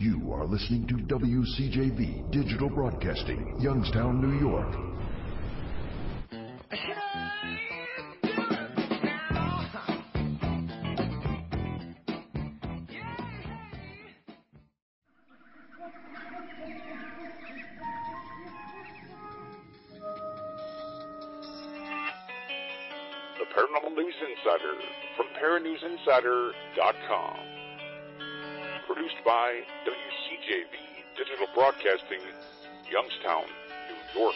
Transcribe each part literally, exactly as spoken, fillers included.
You are listening to W C J V Digital Broadcasting, Youngstown, New York. The Paranormal News Insider from Paranews Insider dot com. Produced by W C J V Digital Broadcasting, Youngstown, New York.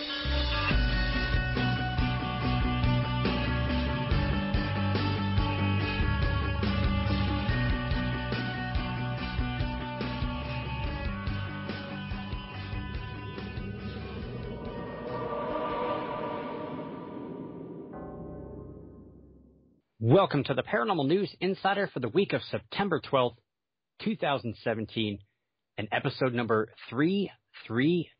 Welcome to the Paranormal News Insider for the week of September twelfth, two thousand seventeen, and episode number three thirty.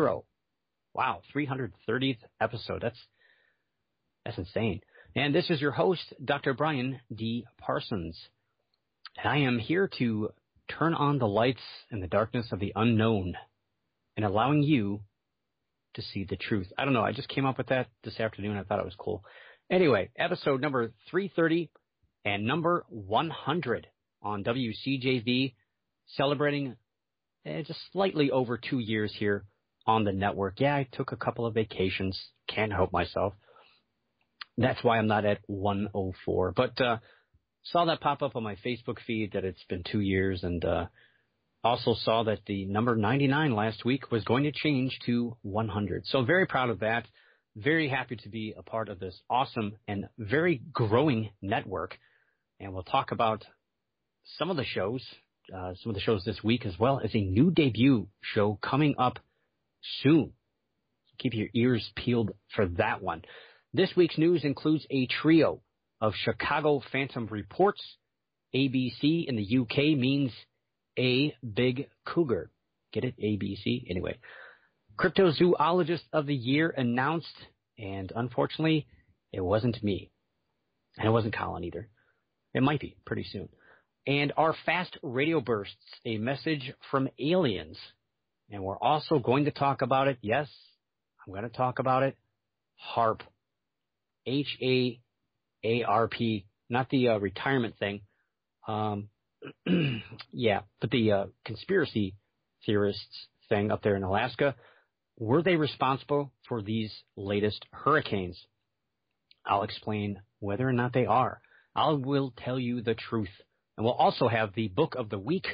Wow, three hundred thirtieth episode. That's that's insane. And this is your host, Doctor Brian D. Parsons. And I am here to turn on the lights in the darkness of the unknown and allowing you to see the truth. I don't know. I just came up with that this afternoon. I thought it was cool. Anyway, episode number three thirty and number one hundred on W C J V, celebrating eh, just slightly over two years here on the network. Yeah, I took a couple of vacations. Can't help myself. That's why I'm not at one oh four. But uh, saw that pop up on my Facebook feed that it's been two years, and uh, also saw that the number ninety-nine last week was going to change to one hundred. So very proud of that. Very happy to be a part of this awesome and very growing network. And we'll talk about some of the shows, uh, some of the shows this week, as well as a new debut show coming up soon. So keep your ears peeled for that one. This week's news includes a trio of Chicago Phantom reports. A B C in the U K means a big cougar. Get it? A B C? Anyway. Cryptozoologist of the Year announced, and unfortunately, it wasn't me. And it wasn't Colin either. It might be pretty soon. And our fast radio bursts, a message from aliens. And we're also going to talk about it. Yes, I'm going to talk about it. HAARP. H A A R P. Not the uh, retirement thing. Um, yeah, but the uh, conspiracy theorists thing up there in Alaska. Were they responsible for these latest hurricanes? I'll explain whether or not they are. I will tell you the truth. And we'll also have the book of the week.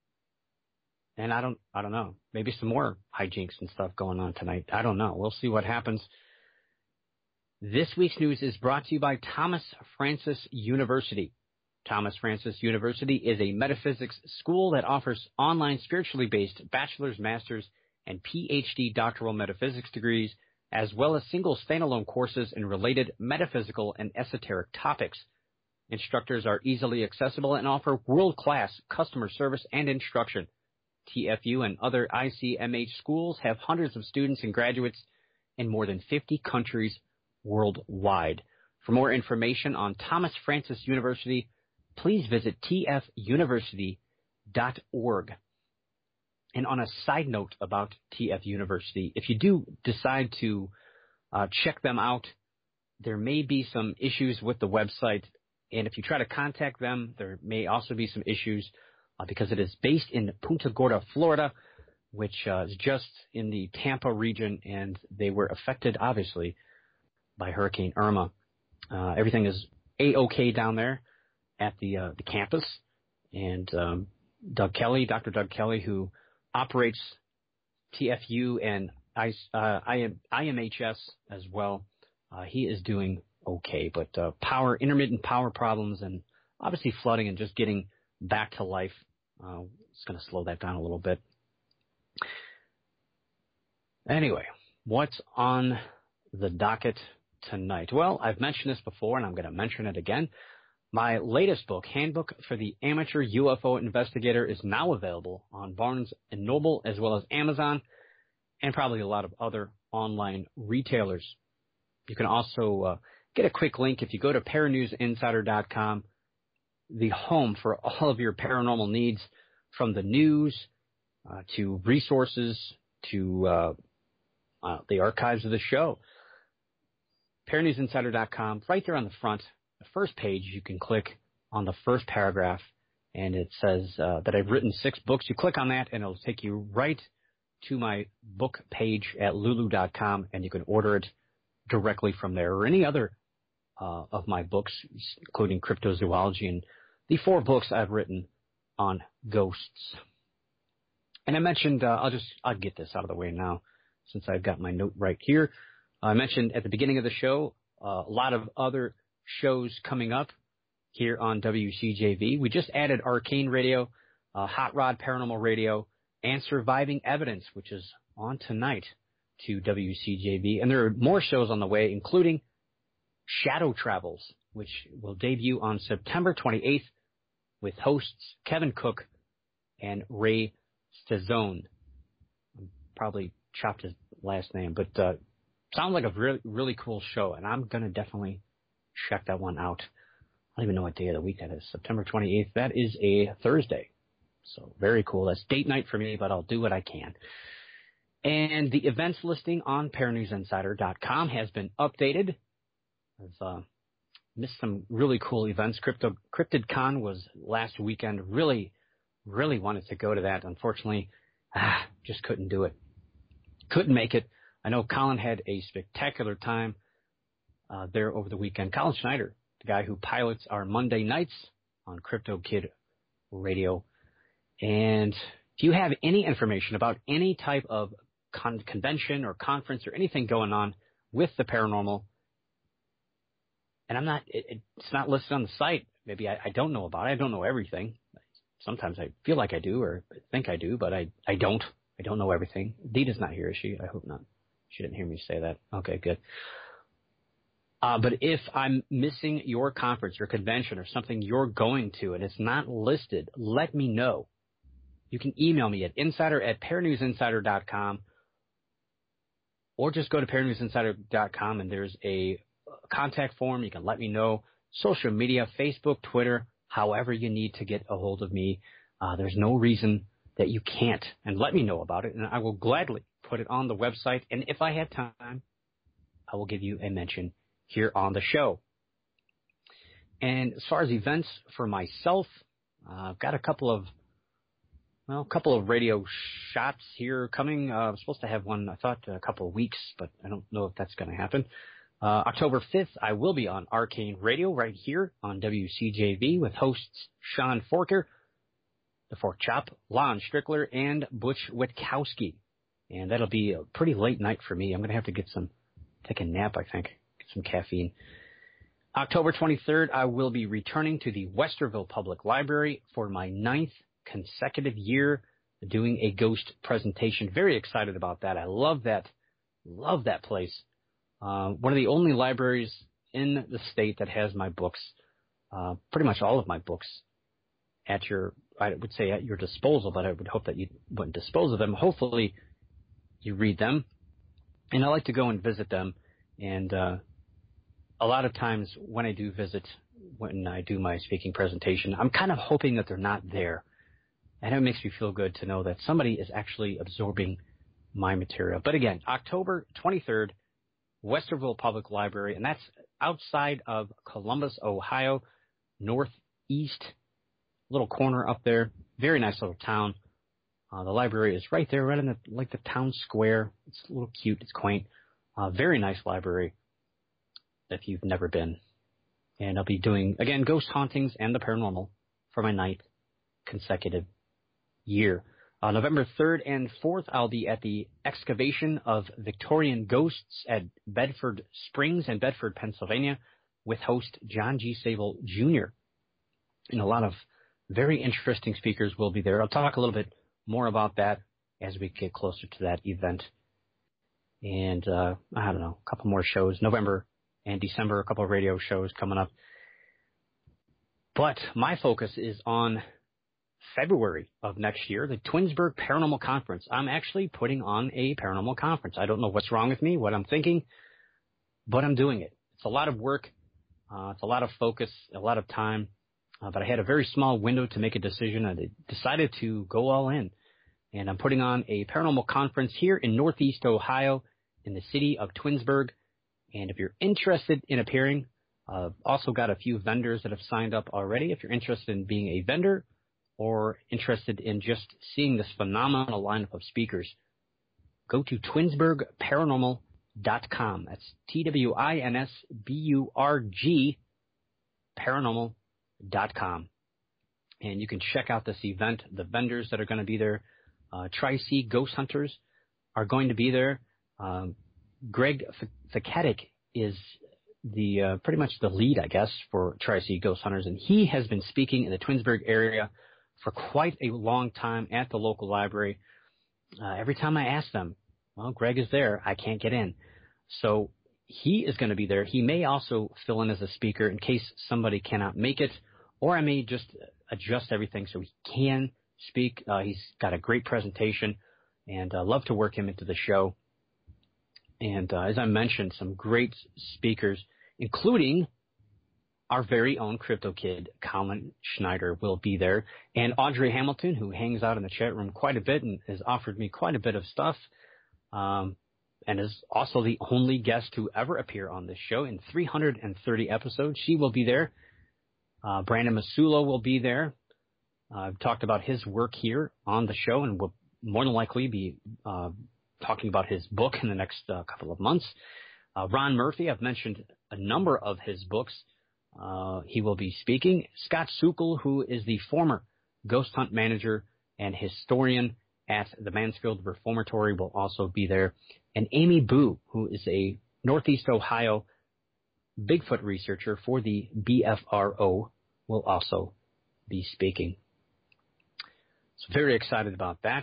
And I don't I don't know. Maybe some more hijinks and stuff going on tonight. I don't know. We'll see what happens. This week's news is brought to you by Thomas Francis University. Thomas Francis University is a metaphysics school that offers online spiritually based bachelor's, master's, and P H D doctoral metaphysics degrees, as well as single standalone courses in related metaphysical and esoteric topics. Instructors are easily accessible and offer world-class customer service and instruction. T F U and other I C M H schools have hundreds of students and graduates in more than fifty countries worldwide. For more information on Thomas Francis University, please visit T F university dot org. And on a side note about T F University, if you do decide to uh, check them out, there may be some issues with the website. And if you try to contact them, there may also be some issues uh, because it is based in Punta Gorda, Florida, which uh, is just in the Tampa region. And they were affected, obviously, by Hurricane Irma. Uh, everything is A-OK down there at the, uh, the campus. And um, Doug Kelly, Doctor Doug Kelly, who operates T F U and I, uh, I M H S as well. Uh, he is doing okay, but uh, power, intermittent power problems and obviously flooding and just getting back to life. Uh, it's going to slow that down a little bit. Anyway, what's on the docket tonight? Well, I've mentioned this before and I'm going to mention it again. My latest book, Handbook for the Amateur U F O Investigator, is now available on Barnes and Noble as well as Amazon and probably a lot of other online retailers. You can also uh, get a quick link if you go to paranews insider dot com, the home for all of your paranormal needs. from the news uh, to resources to uh, uh, the archives of the show. Paranews Insider dot com, right there on the front, the first page, you can click on the first paragraph, and it says uh, that I've written six books. You click on that, and it'll take you right to my book page at lulu dot com, and you can order it directly from there, or any other uh, of my books, including Cryptozoology and the four books I've written on ghosts. And I mentioned, uh, I'll just, I'll get this out of the way now, since I've got my note right here. I mentioned at the beginning of the show, uh, a lot of other shows coming up here on W C J V. We just added Arcane Radio, uh, Hot Rod Paranormal Radio, and Surviving Evidence, which is on tonight to W C J V. And there are more shows on the way, including Shadow Travels, which will debut on September twenty-eighth with hosts Kevin Cook and Ray Stazone. I probably chopped his last name, but uh, sounds like a really, really cool show, and I'm going to definitely check that one out. I don't even know what day of the week that is. September twenty-eighth. That is a Thursday. So very cool. That's date night for me, but I'll do what I can. And the events listing on Paranews Insider dot com has been updated. I've uh, missed some really cool events. Crypto, CryptidCon was last weekend. Really, really wanted to go to that. Unfortunately, ah, just couldn't do it. Couldn't make it. I know Colin had a spectacular time uh, there over the weekend. Colin Schneider, the guy who pilots our Monday nights on Crypto Kid Radio. And if you have any information about any type of con- convention or conference or anything going on with the paranormal, and I'm not, it, it's not listed on the site. Maybe I, I don't know about it. I don't know everything. Sometimes I feel like I do or think I do, but I, I don't. I don't know everything. Dita's not here, is she? I hope not. She didn't hear me say that. Okay, good. Uh, but if I'm missing your conference or convention or something you're going to and it's not listed, let me know. You can email me at insider at paranews insider dot com or just go to paranews insider dot com and there's a contact form. You can let me know. Social media, Facebook, Twitter, however you need to get a hold of me. Uh, there's no reason that you can't. And let me know about it, and I will gladly put it on the website. And if I have time, I will give you a mention here on the show. And as far as events for myself, uh, I've got a couple of, well, a couple of radio shots here coming. Uh, I'm supposed to have one, I thought, a couple of weeks, but I don't know if that's going to happen. Uh, October fifth, I will be on Arcane Radio right here on W C J V with hosts Sean Forker, the Fork Chop, Lon Strickler, and Butch Witkowski. And that'll be a pretty late night for me. I'm going to have to get some, take a nap, I think, get some caffeine. October twenty-third, I will be returning to the Westerville Public Library for my ninth consecutive year doing a ghost presentation. Very excited about that. I love that. Love that place. Uh, one of the only libraries in the state that has my books, uh, pretty much all of my books at your, I would say at your disposal, but I would hope that you wouldn't dispose of them. Hopefully you read them. And I like to go and visit them. And uh, a lot of times when I do visit, when I do my speaking presentation, I'm kind of hoping that they're not there. And it makes me feel good to know that somebody is actually absorbing my material. But again, October twenty-third, Westerville Public Library, and that's outside of Columbus, Ohio, northeast, little corner up there. Very nice little town. Uh, the library is right there, right in the, like the town square. It's a little cute. It's quaint. Uh, very nice library if you've never been. And I'll be doing, again, ghost hauntings and the paranormal for my ninth consecutive year. Uh, November third and fourth, I'll be at the excavation of Victorian ghosts at Bedford Springs in Bedford, Pennsylvania, with host John G. Sable Junior And a lot of very interesting speakers will be there. I'll talk a little bit more about that as we get closer to that event. And uh, I don't know, a couple more shows. November and December, a couple of radio shows coming up. But my focus is on February of next year, the Twinsburg Paranormal Conference. I'm actually putting on a paranormal conference. I don't know what's wrong with me, what I'm thinking, but I'm doing it. It's a lot of work. Uh, it's a lot of focus, a lot of time. Uh, but I had a very small window to make a decision, and I decided to go all in. And I'm putting on a paranormal conference here in Northeast Ohio in the city of Twinsburg. And if you're interested in appearing, I've uh, also got a few vendors that have signed up already. If you're interested in being a vendor or interested in just seeing this phenomenal lineup of speakers, go to twinsburg paranormal dot com. That's T W I N S B U R G paranormal dot com. And you can check out this event, the vendors that are going to be there. Uh, Tri-C Ghost Hunters are going to be there. Um, Greg Fakatic is the uh, pretty much the lead, I guess, for Tri-C Ghost Hunters, and he has been speaking in the Twinsburg area for quite a long time at the local library. Uh, every time I ask them, well, Greg is there, I can't get in. So he is going to be there. He may also fill in as a speaker in case somebody cannot make it, or I may just adjust everything so he can speak. Uh, he's got a great presentation, and I uh, love to work him into the show. And uh, as I mentioned, some great speakers, including our very own Crypto Kid, Colin Schneider, will be there. And Audrey Hamilton, who hangs out in the chat room quite a bit and has offered me quite a bit of stuff, um, and is also the only guest to ever appear on this show in three hundred thirty episodes. She will be there. Uh, Brandon Masulo will be there. Uh, I've talked about his work here on the show and will more than likely be uh, talking about his book in the next uh, couple of months. Uh, Ron Murphy, I've mentioned a number of his books. Uh, he will be speaking. Scott Sukol, who is the former ghost hunt manager and historian at the Mansfield Reformatory, will also be there. And Amy Boo, who is a Northeast Ohio Bigfoot researcher for the B F R O, will also be speaking. So very excited about that.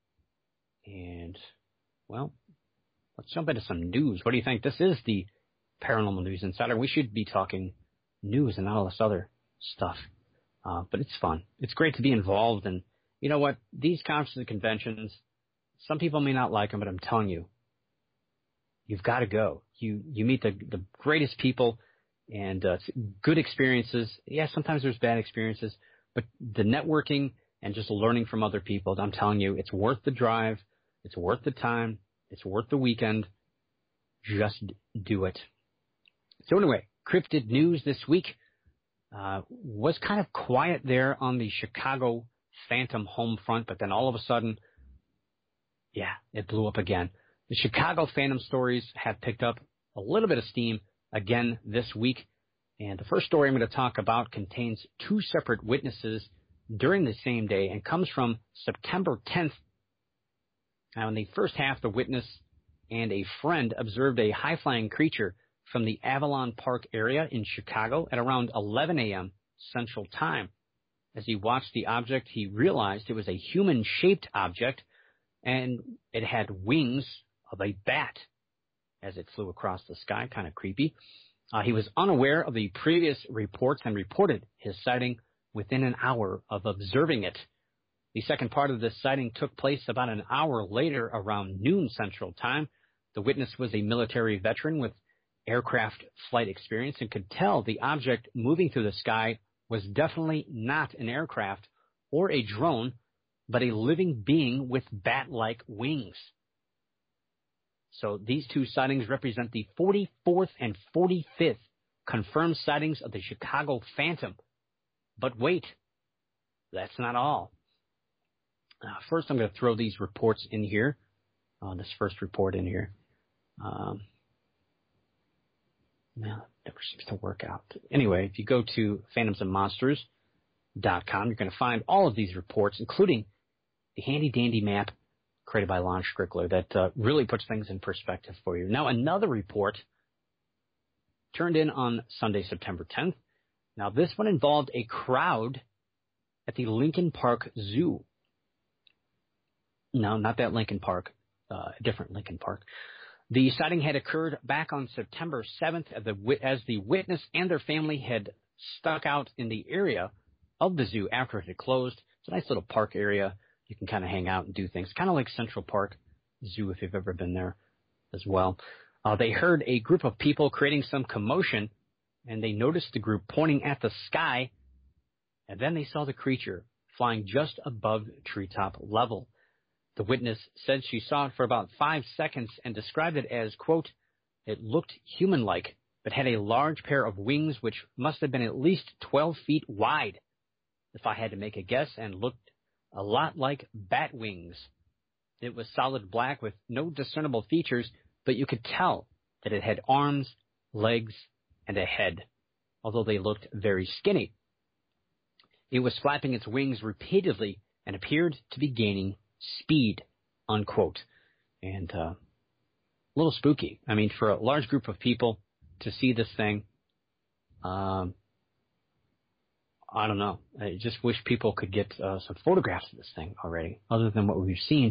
And, well, let's jump into some news. What do you think? This is the Paranormal News Insider. We should be talking news and not all this other stuff. Uh, but it's fun. It's great to be involved. And you know what? These conferences and conventions, some people may not like them, but I'm telling you, you've got to go. You you meet the, the greatest people and uh, good experiences. Yeah, sometimes there's bad experiences, but the networking and just learning from other people, I'm telling you, it's worth the drive. It's worth the time. It's worth the weekend. Just do it. So anyway, cryptid news this week uh, was kind of quiet there on the Chicago Phantom home front, but then all of a sudden, yeah, it blew up again. The Chicago Phantom stories have picked up a little bit of steam again this week, and the first story I'm going to talk about contains two separate witnesses during the same day and comes from September tenth. Now, in the first half, the witness and a friend observed a high-flying creature from the Avalon Park area in Chicago at around eleven a.m. Central Time. As he watched the object, he realized it was a human-shaped object, and it had wings of a bat as it flew across the sky. Kind of creepy. Uh, he was unaware of the previous reports and reported his sighting within an hour of observing it. The second part of this sighting took place about an hour later around noon Central Time. The witness was a military veteran with aircraft flight experience and could tell the object moving through the sky was definitely not an aircraft or a drone, but a living being with bat-like wings. So these two sightings represent the forty-fourth and forty-fifth confirmed sightings of the Chicago Phantom. But wait, that's not all. Uh, first, I'm going to throw these reports in here, uh, this first report in here. Um, no, it never seems to work out. Anyway, if you go to phantoms and monsters dot com, you're going to find all of these reports, including the handy-dandy map created by Lon Strickler that uh, really puts things in perspective for you. Now, another report turned in on Sunday, September tenth. Now, this one involved a crowd at the Lincoln Park Zoo. No, not that Lincoln Park, uh, a different Lincoln Park. The sighting had occurred back on September seventh as the, as the witness and their family had stuck out in the area of the zoo after it had closed. It's a nice little park area. You can kind of hang out and do things, kind of like Central Park Zoo if you've ever been there as well. Uh, they heard a group of people creating some commotion, and they noticed the group pointing at the sky and then they saw the creature flying just above treetop level. The witness said she saw it for about five seconds and described it as, quote, it looked human-like, but had a large pair of wings which must have been at least twelve feet wide, if I had to make a guess, and looked a lot like bat wings. It was solid black with no discernible features, but you could tell that it had arms, legs, and a head, although they looked very skinny. It was flapping its wings repeatedly and appeared to be gaining speed, unquote. And uh, a little spooky. I mean, for a large group of people to see this thing, um, I don't know. I just wish people could get uh, some photographs of this thing already, other than what we've seen.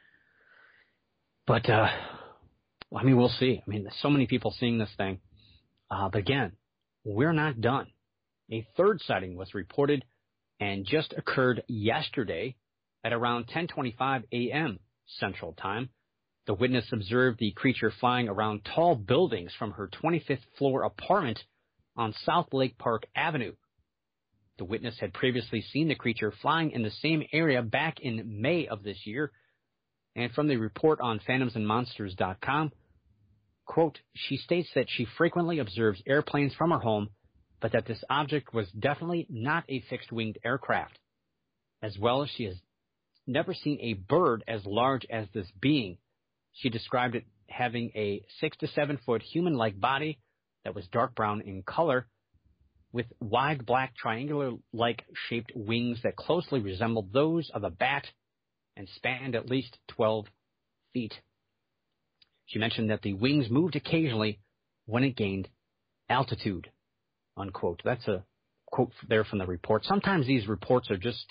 But, uh, I mean, we'll see. I mean, there's so many people seeing this thing. Uh, but again, we're not done. A third sighting was reported and just occurred yesterday at around ten twenty-five a.m. Central Time. The witness observed the creature flying around tall buildings from her twenty-fifth floor apartment on South Lake Park Avenue. The witness had previously seen the creature flying in the same area back in May of this year. And from the report on phantoms and monsters dot com, quote, she states that she frequently observes airplanes from her home, but that this object was definitely not a fixed-winged aircraft. As well as she has never seen a bird as large as this being. She described it having a six to seven foot human-like body that was dark brown in color, with wide black triangular-like shaped wings that closely resembled those of a bat and spanned at least twelve feet. She mentioned that the wings moved occasionally when it gained altitude, unquote. That's a quote there from the report. Sometimes these reports are just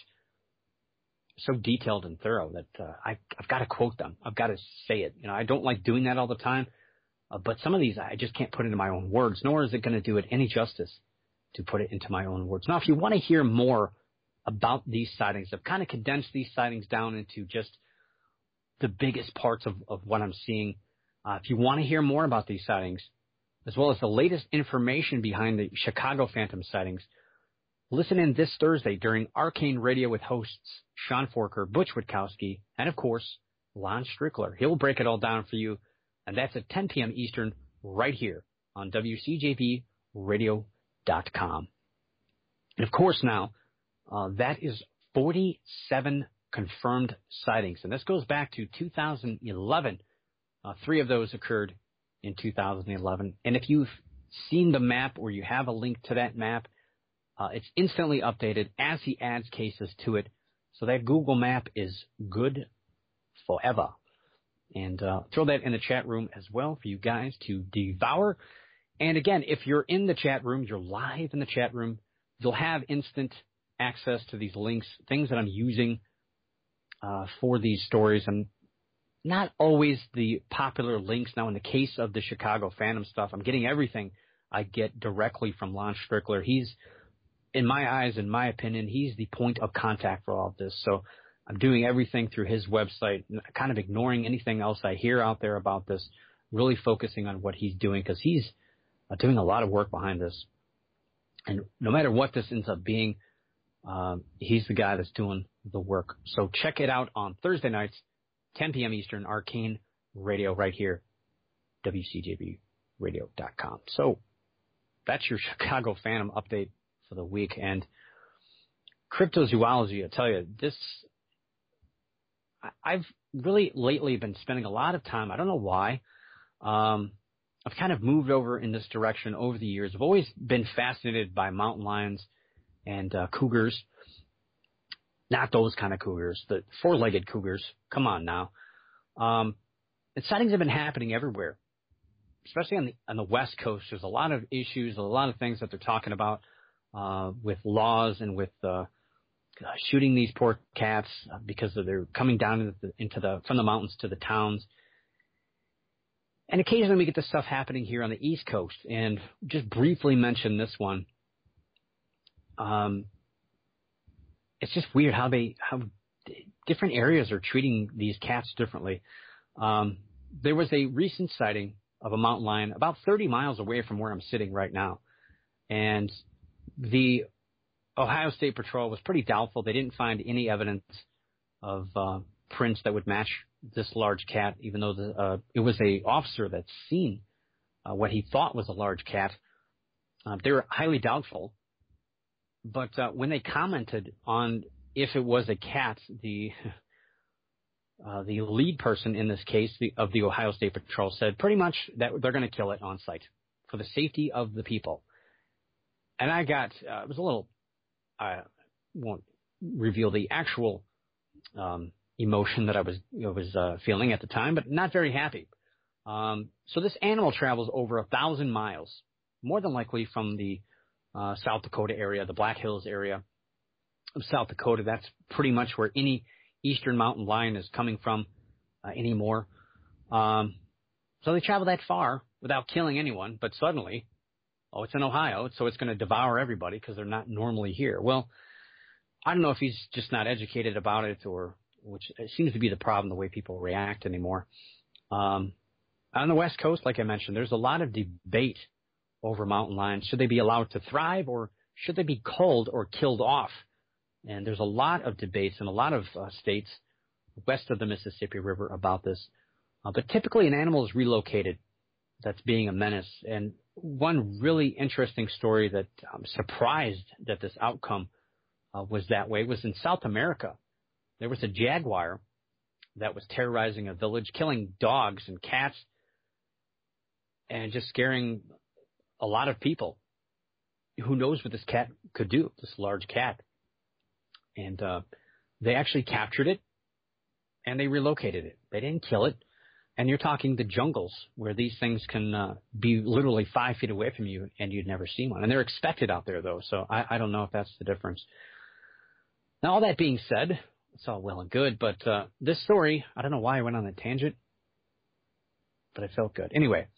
so detailed and thorough that uh, I, I've got to quote them. I've got to say it. You know, I don't like doing that all the time, uh, but some of these I just can't put into my own words, nor is it going to do it any justice to put it into my own words. Now, if you want to hear more about these sightings, I've kind of condensed these sightings down into just the biggest parts of, of what I'm seeing. Uh, if you want to hear more about these sightings, as well as the latest information behind the Chicago Phantom sightings, listen in this Thursday during Arcane Radio with hosts Sean Forker, Butch Witkowski, and, of course, Lon Strickler. He'll break it all down for you, and that's at ten p.m. Eastern right here on W C J V radio dot com. And, of course, now, uh, that is forty-seven confirmed sightings, and this goes back to two thousand eleven. Uh, three of those occurred in two thousand eleven. And if you've seen the map or you have a link to that map, uh, it's instantly updated as he adds cases to it. So that Google map is good forever. And uh, throw that in the chat room as well for you guys to devour. And again, if you're in the chat room, you're live in the chat room, you'll have instant access to these links, things that I'm using uh, for these stories. And not always the popular links. Now, in the case of the Chicago Phantom stuff, I'm getting everything I get directly from Lon Strickler. He's, in my eyes, in my opinion, he's the point of contact for all of this. So I'm doing everything through his website, kind of ignoring anything else I hear out there about this, really focusing on what he's doing because he's uh, doing a lot of work behind this. And no matter what this ends up being, um, he's the guy that's doing the work. So check it out on Thursday nights, ten p.m. Eastern, Arcane Radio right here, W C J V radio dot com. So that's your Chicago Phantom update for the week. And cryptozoology, I tell you, this, I've really lately been spending a lot of time, I don't know why, um, I've kind of moved over in this direction over the years. I've always been fascinated by mountain lions and uh, cougars. Not those kind of cougars, the four-legged cougars. Come on now. Um, and sightings have been happening everywhere, especially on the on the West Coast. There's a lot of issues, a lot of things that they're talking about uh, with laws and with uh, uh, shooting these poor cats because of they're coming down into the, into the from the mountains to the towns. And occasionally we get this stuff happening here on the East Coast. And just briefly mention this one. Um, it's just weird how they how different areas are treating these cats differently. Um, there was a recent sighting of a mountain lion about thirty miles away from where I'm sitting right now. And the Ohio State Patrol was pretty doubtful. They didn't find any evidence of uh, prints that would match this large cat, even though the, uh, it was a officer that's seen uh, what he thought was a large cat. Uh, they were highly doubtful. But uh, when they commented on if it was a cat, the uh, the lead person in this case the, of the Ohio State Patrol said pretty much that they're going to kill it on site for the safety of the people. And I got, uh, it was a little, I won't reveal the actual um, emotion that I was you know, was uh, feeling at the time, but not very happy. Um, so this animal travels over a thousand miles, more than likely from the uh, South Dakota area, the Black Hills area of South Dakota. That's pretty much where any eastern mountain lion is coming from uh, anymore. Um, so they travel that far without killing anyone, but suddenly, oh, it's in Ohio, so it's going to devour everybody because they're not normally here. Well, I don't know if he's just not educated about it, or which seems to be the problem, the way people react anymore. Um, on the West Coast, like I mentioned, there's a lot of debate over mountain lions. Should they be allowed to thrive, or should they be culled or killed off? And there's a lot of debates in a lot of uh, states west of the Mississippi River about this. Uh, but typically an animal is relocated that's being a menace. And one really interesting story that I'm surprised that this outcome uh, was that way was in South America. There was a jaguar that was terrorizing a village, killing dogs and cats, and just scaring a lot of people. Who knows what this cat could do, this large cat. And uh, they actually captured it, and they relocated it. They didn't kill it. And you're talking the jungles where these things can uh, be literally five feet away from you, and you'd never see one. And they're expected out there, though, so I, I don't know if that's the difference. Now, all that being said, it's all well and good, but uh, this story, I don't know why I went on a tangent, but it felt good. Anyway,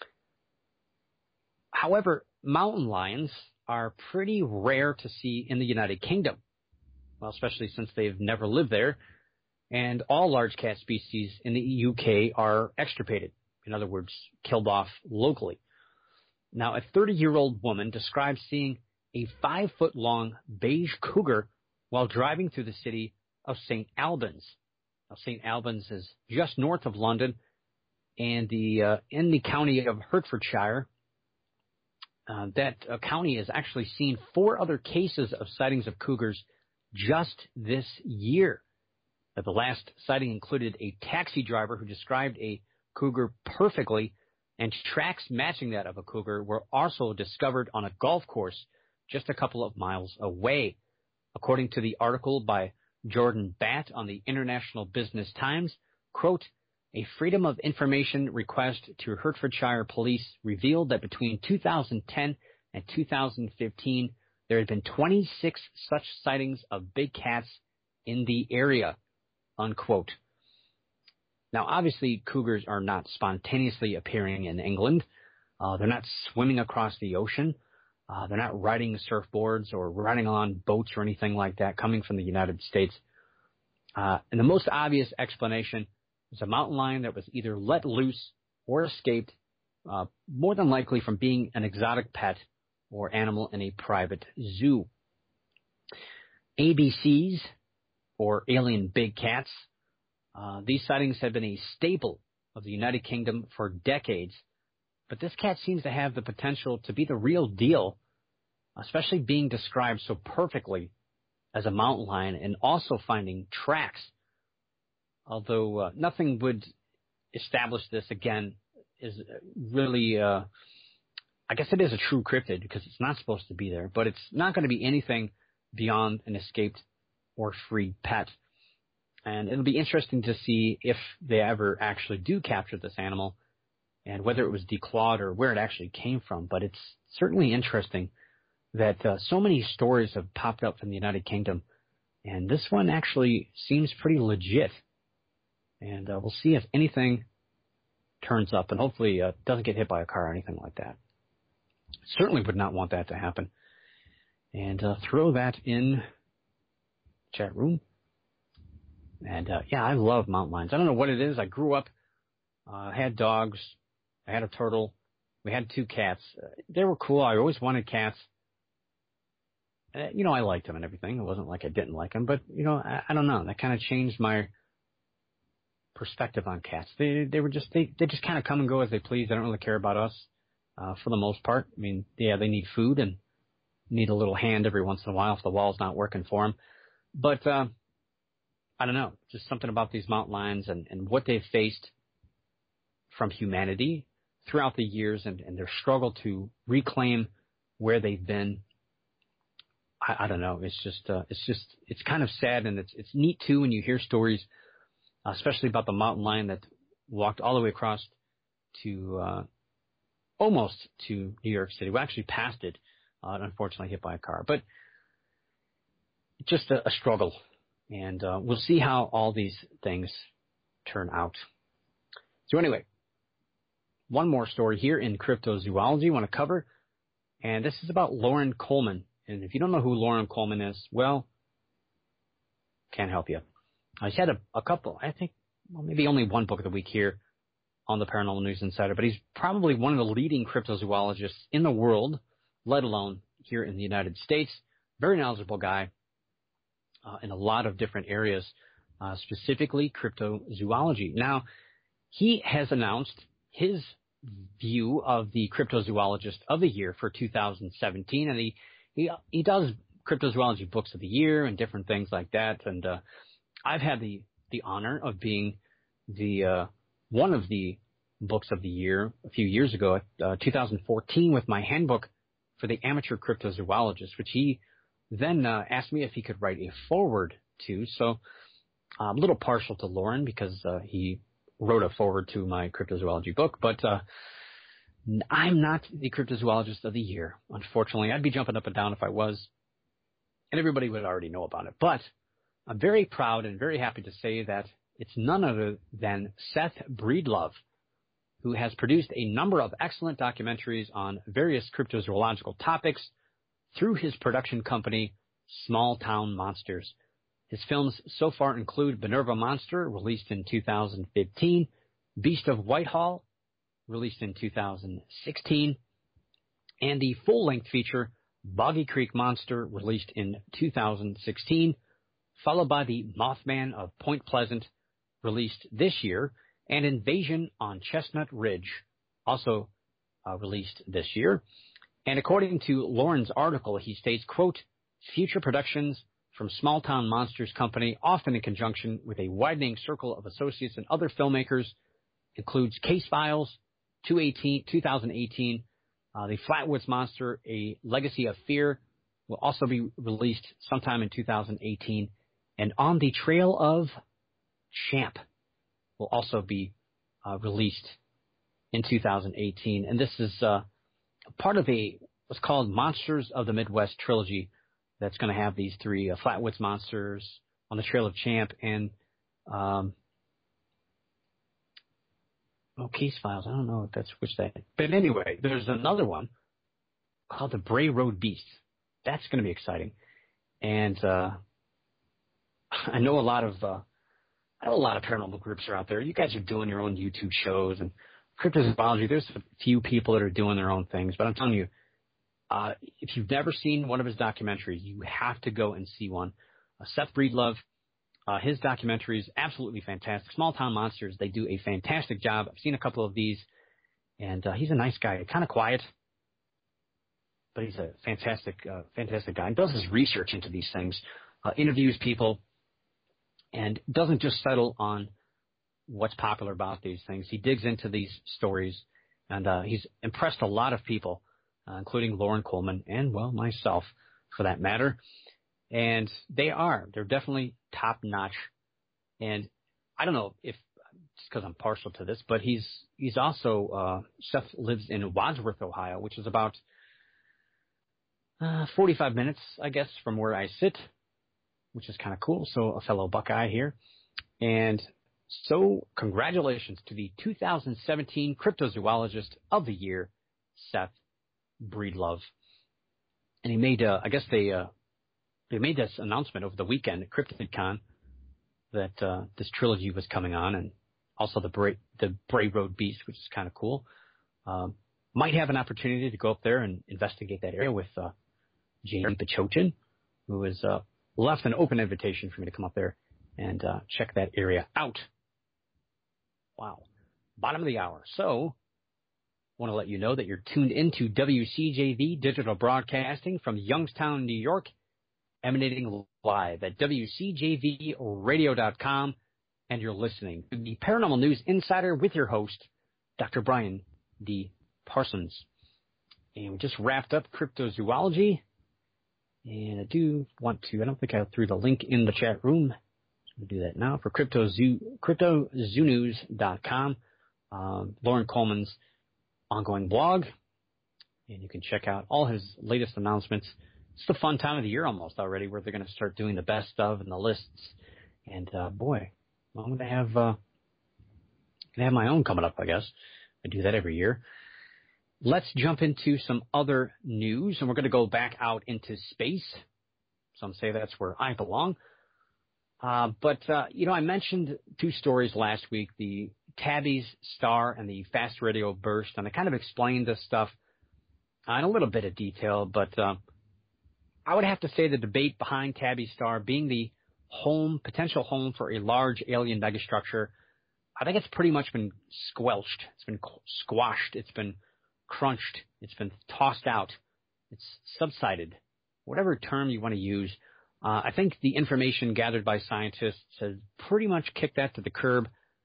however, mountain lions are pretty rare to see in the United Kingdom. Well, especially since they've never lived there, and all large cat species in the U K are extirpated, in other words, killed off locally. Now, a thirty-year-old woman describes seeing a five-foot-long beige cougar while driving through the city of Saint Albans. Now, Saint Albans is just north of London, and the uh, in the county of Hertfordshire. Uh, that uh, county has actually seen four other cases of sightings of cougars just this year. Uh, the last sighting included a taxi driver who described a cougar perfectly, and tracks matching that of a cougar were also discovered on a golf course just a couple of miles away. According to the article by Jordan Batt on the International Business Times, quote, a Freedom of Information request to Hertfordshire Police revealed that between two thousand ten and two thousand fifteen, there had been twenty-six such sightings of big cats in the area, unquote. Now, obviously, cougars are not spontaneously appearing in England. Uh, they're not swimming across the ocean. Uh, they're not riding surfboards or riding on boats or anything like that coming from the United States. Uh, and the most obvious explanation is a mountain lion that was either let loose or escaped, uh, more than likely from being an exotic pet or animal in a private zoo. A B Cs, or alien big cats, uh, these sightings have been a staple of the United Kingdom for decades, but this cat seems to have the potential to be the real deal, especially being described so perfectly as a mountain lion and also finding tracks. Although uh, nothing would establish this, again, is really, uh, I guess it is a true cryptid because it's not supposed to be there, but it's not going to be anything beyond an escaped or free pet. And it'll be interesting to see if they ever actually do capture this animal and whether it was declawed or where it actually came from. But it's certainly interesting that uh, so many stories have popped up from the United Kingdom, and this one actually seems pretty legit. And uh, we'll see if anything turns up, and hopefully uh, doesn't get hit by a car or anything like that. Certainly would not want that to happen. And uh, throw that in chat room. And uh, yeah, I love mountain lions. I don't know what it is. I grew up, uh, had dogs, I had a turtle, we had two cats. Uh, they were cool. I always wanted cats. uh, you know, I liked him and everything. It wasn't like I didn't like him, but, you know, I, I don't know. That kind of changed my perspective on cats. They they were just, they, they just kind of come and go as they please. They don't really care about us uh, for the most part. I mean, yeah, they need food and need a little hand every once in a while if the wall's not working for them. But uh, I don't know, just something about these mountain lions and, and what they've faced from humanity throughout the years and, and their struggle to reclaim where they've been. I, I don't know. It's just, uh, it's just, it's kind of sad, and it's it's neat too when you hear stories, uh, especially about the mountain lion that walked all the way across to uh, almost to New York City. We actually passed it, uh, unfortunately hit by a car, but just a, a struggle. And uh, we'll see how all these things turn out. So anyway, one more story here in cryptozoology I want to cover, and this is about Loren Coleman. And if you don't know who Loren Coleman is, well, can't help you. He's had a, a couple, I think, well, maybe only one book of the week here on the Paranormal News Insider, but he's probably one of the leading cryptozoologists in the world, let alone here in the United States. Very knowledgeable guy uh, in a lot of different areas, uh, specifically cryptozoology. Now, he has announced his view of the Cryptozoologist of the Year for two thousand seventeen, and he he, he does cryptozoology books of the year and different things like that. And uh, I've had the the honor of being the uh, one of the books of the year a few years ago, uh, two thousand fourteen, with my handbook for the amateur cryptozoologist, which he then uh, asked me if he could write a foreword to. So I'm a little partial to Loren because uh, he wrote a foreword to my cryptozoology book, but uh, I'm not the cryptozoologist of the year, unfortunately. I'd be jumping up and down if I was, and everybody would already know about it. But I'm very proud and very happy to say that it's none other than Seth Breedlove, who has produced a number of excellent documentaries on various cryptozoological topics through his production company, Small Town Monsters. His films so far include Minerva Monster, released in two thousand fifteen, Beast of Whitehall, released in two thousand sixteen, and the full-length feature, Boggy Creek Monster, released in two thousand sixteen, followed by the Mothman of Point Pleasant, released this year, and Invasion on Chestnut Ridge, also uh, released this year. And according to Loren's article, he states, quote, future productions from Small Town Monsters Company, often in conjunction with a widening circle of associates and other filmmakers, includes Case Files, two thousand eighteen, uh, The Flatwoods Monster, A Legacy of Fear, will also be released sometime in two thousand eighteen, and On the Trail of Champ will also be uh, released in two thousand eighteen. And this is uh, part of a what's called Monsters of the Midwest trilogy that's going to have these three, uh, Flatwoods Monsters, On the Trail of Champ, and um, oh, Case Files. I don't know if that's which that. But anyway, there's another one called The Bray Road Beast. That's going to be exciting. And uh, I know a lot of uh, I know a lot of paranormal groups are out there. You guys are doing your own YouTube shows and cryptozoology. There's a few people that are doing their own things, but I'm telling you, uh, if you've never seen one of his documentaries, you have to go and see one. Uh, Seth Breedlove, uh, his documentary is absolutely fantastic. Small Town Monsters, they do a fantastic job. I've seen a couple of these, and uh, he's a nice guy, kind of quiet, but he's a fantastic, uh, fantastic guy. He does his research into these things, uh, interviews people, and doesn't just settle on what's popular about these things. He digs into these stories, and uh, he's impressed a lot of people, uh, including Loren Coleman and, well, myself, for that matter. And they are. They're definitely top-notch. And I don't know if, just because I'm partial to this, but he's he's also, uh, Seth lives in Wadsworth, Ohio, which is about uh, forty-five minutes, I guess, from where I sit, which is kind of cool. So a fellow Buckeye here. And so congratulations to the two thousand seventeen Cryptozoologist of the Year, Seth Breedlove. And he made, uh, I guess they, uh, they made this announcement over the weekend at CryptidCon that uh, this trilogy was coming on, and also the Bray, the Bray Road Beast, which is kind of cool. Um, might have an opportunity to go up there and investigate that area with uh, Jamie Pachochin, who has uh, left an open invitation for me to come up there and uh, check that area out. Wow. Bottom of the hour. So, I want to let you know that you're tuned into W C J V Digital Broadcasting from Youngstown, New York, emanating live at W C J V radio dot com, and you're listening to the Paranormal News Insider with your host, Doctor Brian D. Parsons. And we just wrapped up cryptozoology, and I do want to, I don't think I threw the link in the chat room. I'll do that now for cryptozoo, crypto zoo news dot com, um, Lauren Coleman's ongoing blog, and you can check out all his latest announcements. It's the fun time of the year almost already where they're going to start doing the best of and the lists. And, uh, boy, I'm going to have, uh, gonna have my own coming up, I guess. I do that every year. Let's jump into some other news, and we're going to go back out into space. Some say that's where I belong. Uh, but, uh, you know, I mentioned two stories last week, the Tabby's star and the fast radio burst, and I kind of explained this stuff in a little bit of detail, but uh, I would have to say the debate behind Tabby's star being the home, potential home for a large alien megastructure, I think it's pretty much been squelched. It's been squashed. It's been crunched. It's been tossed out. It's subsided. Whatever term you want to use. Uh, I think the information gathered by scientists has pretty much kicked that to the curb.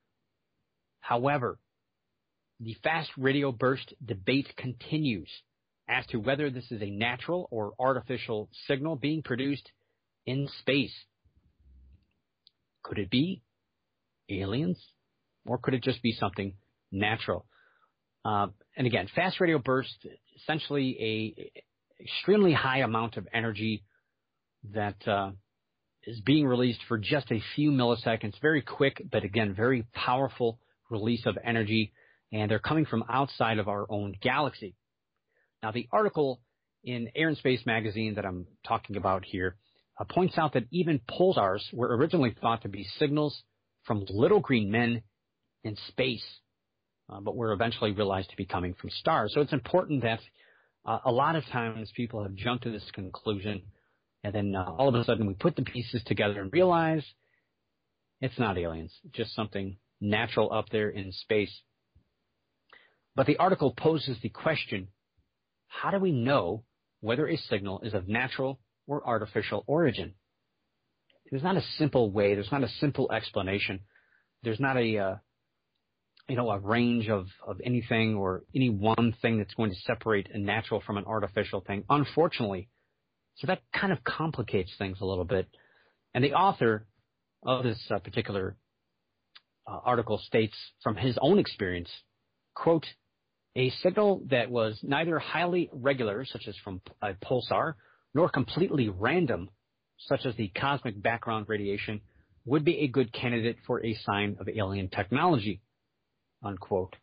However, the fast radio burst debate continues as to whether this is a natural or artificial signal being produced in space. Could it be aliens, or could it just be something natural? Uh, and again, fast radio burst, essentially a extremely high amount of energy that uh, is being released for just a few milliseconds. Very quick, but again, very powerful release of energy, and they're coming from outside of our own galaxy. Now, the article in Air and Space magazine that I'm talking about here uh, points out that even pulsars were originally thought to be signals from little green men in space, uh, but were eventually realized to be coming from stars. So it's important that uh, a lot of times people have jumped to this conclusion, and then uh, all of a sudden we put the pieces together and realize it's not aliens, just something natural up there in space. But the article poses the question, how do we know whether a signal is of natural or artificial origin? There's not a simple way. There's not a simple explanation. There's not a, uh, you know, a range of, of anything or any one thing that's going to separate a natural from an artificial thing, unfortunately. So that kind of complicates things a little bit. And the author of this uh, particular uh, article states from his own experience, quote, a signal that was neither highly regular, such as from a pulsar, nor completely random, such as the cosmic background radiation, would be a good candidate for a sign of alien technology, unquote.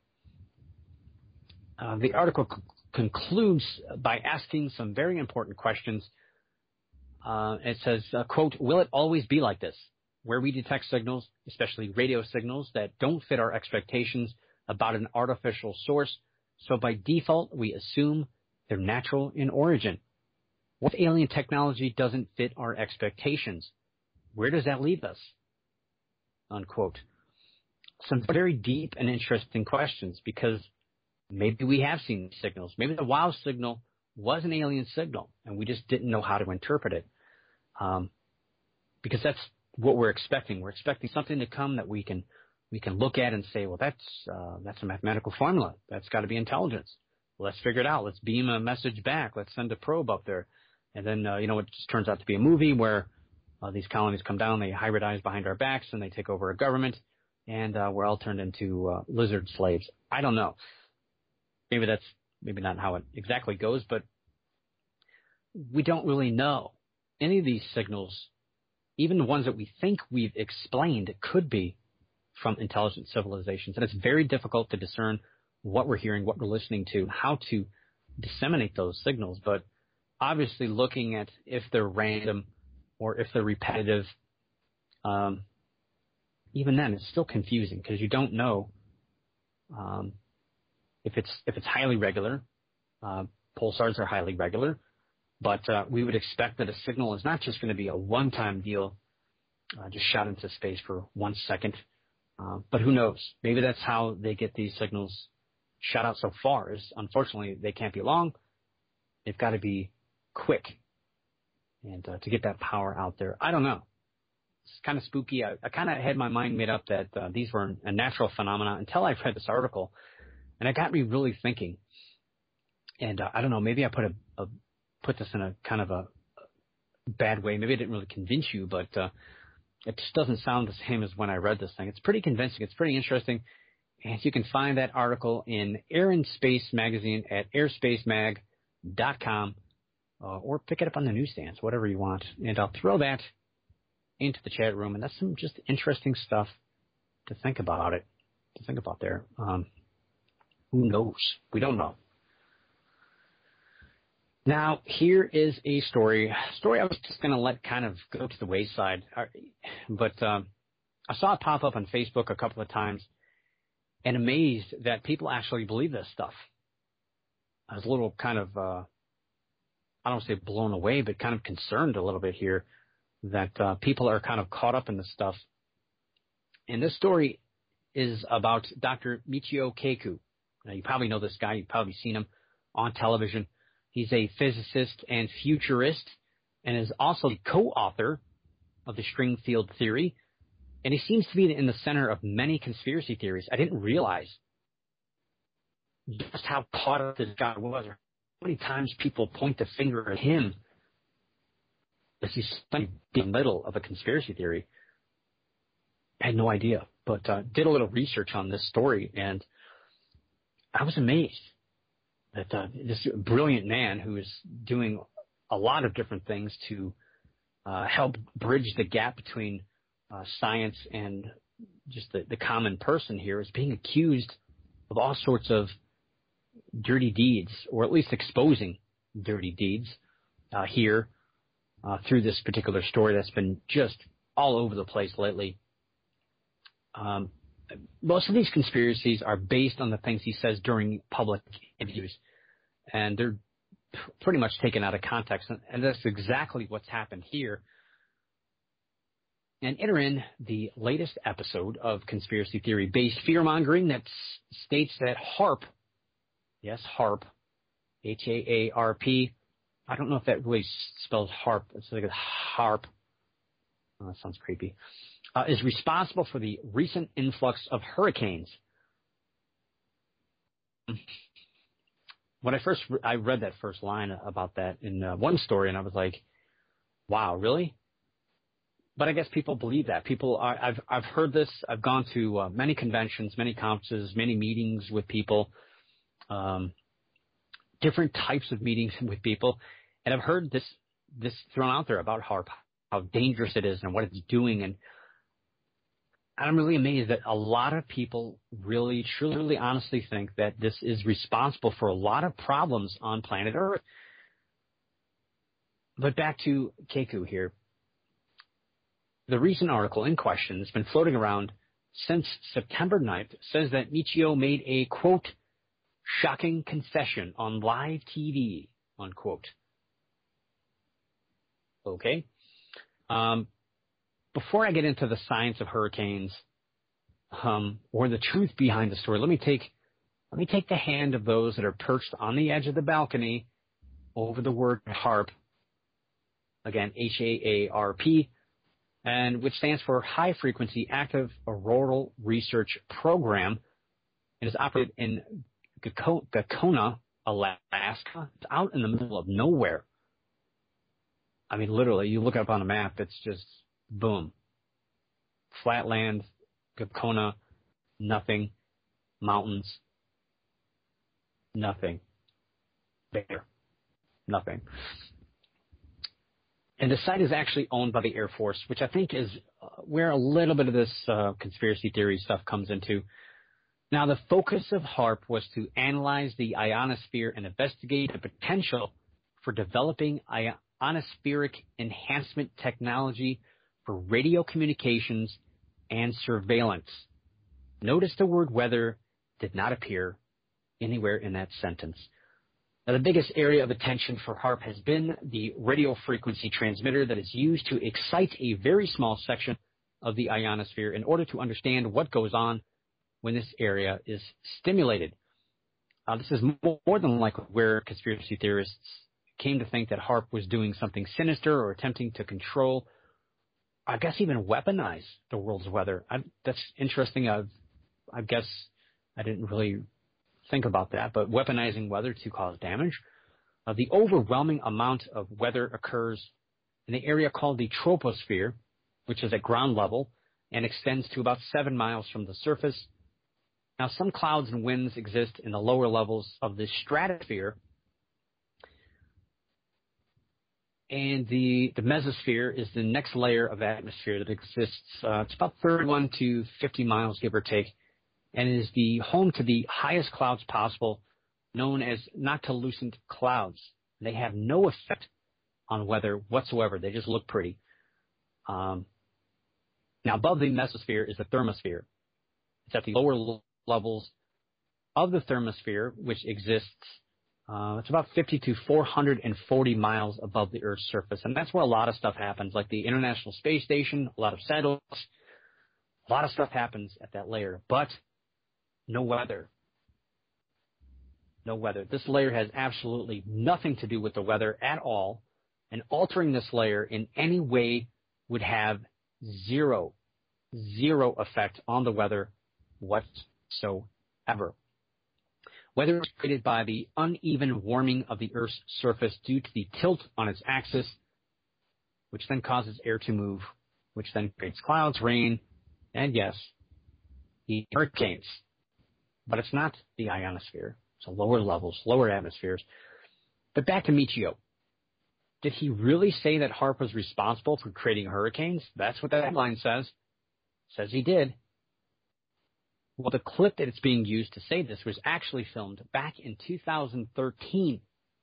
Uh, the article c- concludes by asking some very important questions. Uh, it says, uh, quote, will it always be like this, where we detect signals, especially radio signals, that don't fit our expectations about an artificial source, so by default we assume they're natural in origin? What if alien technology doesn't fit our expectations? Where does that leave us? Unquote. Some very deep and interesting questions, because maybe we have seen signals. Maybe the WOW signal was an alien signal, and we just didn't know how to interpret it. Um, because that's what we're expecting. We're expecting something to come that we can we can look at and say, well, that's uh, that's a mathematical formula. That's got to be intelligence. Well, let's figure it out. Let's beam a message back. Let's send a probe up there. And then, uh, you know, it just turns out to be a movie where uh, these colonies come down, they hybridize behind our backs, and they take over a government, and uh, we're all turned into uh, lizard slaves. I don't know. Maybe that's maybe not how it exactly goes, but we don't really know. Any of these signals, even the ones that we think we've explained, could be from intelligent civilizations. And it's very difficult to discern what we're hearing, what we're listening to, how to disseminate those signals. But obviously looking at if they're random or if they're repetitive, um, even then it's still confusing because you don't know um, if it's if it's highly regular. Uh, pulsars are highly regular. But uh, we would expect that a signal is not just going to be a one-time deal, uh, just shot into space for one second. Uh, but who knows? Maybe that's how they get these signals shot out so far. Is unfortunately they can't be long. They've got to be quick, and uh, to get that power out there. I don't know. It's kind of spooky. I, I kind of had my mind made up that uh, these were a natural phenomena until I read this article, and it got me really thinking. And uh, I don't know, maybe I put a, a put this in a kind of a bad way. Maybe I didn't really convince you, but uh, it just doesn't sound the same as when I read this thing. It's pretty convincing. It's pretty interesting. And you can find that article in Air and Space magazine at airspace mag dot com, uh, or pick it up on the newsstands, whatever you want. And I'll throw that into the chat room. And that's some just interesting stuff to think about it, to think about there. Um, who knows? We don't know. Now, here is a story, a story I was just going to let kind of go to the wayside, but um, I saw it pop up on Facebook a couple of times and amazed that people actually believe this stuff. I was a little kind of, uh, I don't say blown away, but kind of concerned a little bit here that uh, people are kind of caught up in this stuff. And this story is about Doctor Michio Kaku. Now, you probably know this guy. You've probably seen him on television. He's a physicist and futurist and is also the co-author of the string field theory. And he seems to be in the center of many conspiracy theories. I didn't realize just how caught up this guy was, or how many times people point the finger at him as he's in the middle of a conspiracy theory. I had no idea, but uh, did a little research on this story, and I was amazed that uh, this brilliant man who is doing a lot of different things to uh, help bridge the gap between uh, science and just the, the common person here is being accused of all sorts of dirty deeds, or at least exposing dirty deeds uh, here uh, through this particular story that's been just all over the place lately. Um, most of these conspiracies are based on the things he says during public interviews, and they're p- pretty much taken out of context, and, and that's exactly what's happened here. And enter in the latest episode of conspiracy theory-based fear-mongering that s- states that HAARP, yes, HAARP, H A A R P, I don't know if that really spells HAARP, it's like a HAARP, oh, that sounds creepy, uh, is responsible for the recent influx of hurricanes. When I first, re- I read that first line about that in uh, one story, and I was like, wow, really? But I guess people believe that. People are, I've, I've heard this. I've gone to uh, many conventions, many conferences, many meetings with people, um, different types of meetings with people. And I've heard this, this thrown out there about HAARP, how dangerous it is and what it's doing. And I'm really amazed that a lot of people really, truly, honestly think that this is responsible for a lot of problems on planet Earth. But back to Kaku here. The recent article in question that's been floating around since September ninth says that Michio made a, quote, shocking confession on live T V, unquote. Okay. Um, before I get into the science of hurricanes, um, or the truth behind the story, let me take, let me take the hand of those that are perched on the edge of the balcony over the word HAARP. Again, H A A R P, and which stands for High Frequency Active Auroral Research Program. It is operated in Gakona, Alaska. It's out in the middle of nowhere. I mean, literally, you look up on a map, it's just boom. Flatland, Gakona, nothing. Mountains, nothing. There, nothing. And the site is actually owned by the Air Force, which I think is where a little bit of this uh, conspiracy theory stuff comes into. Now, the focus of HAARP was to analyze the ionosphere and investigate the potential for developing ionospheric enhancement technology for radio communications and surveillance. Notice the word weather did not appear anywhere in that sentence. Now, the biggest area of attention for HAARP has been the radio frequency transmitter that is used to excite a very small section of the ionosphere in order to understand what goes on when this area is stimulated. Uh, this is more than likely where conspiracy theorists came to think that HAARP was doing something sinister or attempting to control, I guess even weaponize the world's weather. I, that's interesting. I've, I guess I didn't really think about that, but weaponizing weather to cause damage. Uh, the overwhelming amount of weather occurs in the area called the troposphere, which is at ground level and extends to about seven miles from the surface. Now, some clouds and winds exist in the lower levels of the stratosphere, and the, the mesosphere is the next layer of atmosphere that exists. Uh, it's about thirty-one to fifty miles, give or take, and is the home to the highest clouds possible, known as noctilucent clouds. They have no effect on weather whatsoever. They just look pretty. Um, now, above the mesosphere is the thermosphere. It's at the lower levels of the thermosphere, which exists, uh, it's about fifty to four hundred forty miles above the Earth's surface. And that's where a lot of stuff happens, like the International Space Station, a lot of satellites. A lot of stuff happens at that layer, but no weather. No weather. This layer has absolutely nothing to do with the weather at all, and altering this layer in any way would have zero, zero effect on the weather whatsoever. Weather is created by the uneven warming of the Earth's surface due to the tilt on its axis, which then causes air to move, which then creates clouds, rain, and yes, the hurricanes. But it's not the ionosphere. It's lower levels, lower atmospheres. But back to Michio. Did he really say that HAARP was responsible for creating hurricanes? That's what that headline says. Says he did. Well, the clip that it's being used to say this was actually filmed back in two thousand thirteen.